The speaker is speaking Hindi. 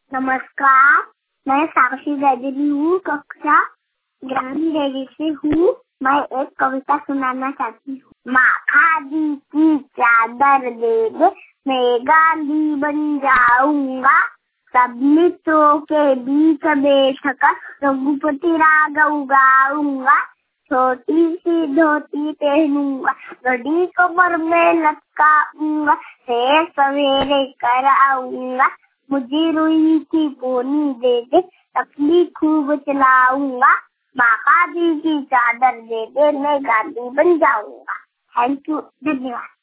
नमस्कार, मैं साक्षी गजरी हूँ, कक्षा 11वीं से हूँ। मैं एक कविता सुनाना चाहती हूँ। माँ खादी की चादर दे दे, मैं गांधी बन जाऊंगा। सब मित्रों के बीच बैठकर रघुपति राघव गाऊंगा। छोटी सी धोती पहनूंगा, घड़ी कमर में लटकाऊंगा। शेर सवेरे कर आऊंगा, मुझे रुई की पोनी दे दे, तकली खूब चलाऊंगा। माँ खादी की चादर दे दे, मैं गांधी बन जाऊंगा। थैंक यू, धन्यवाद।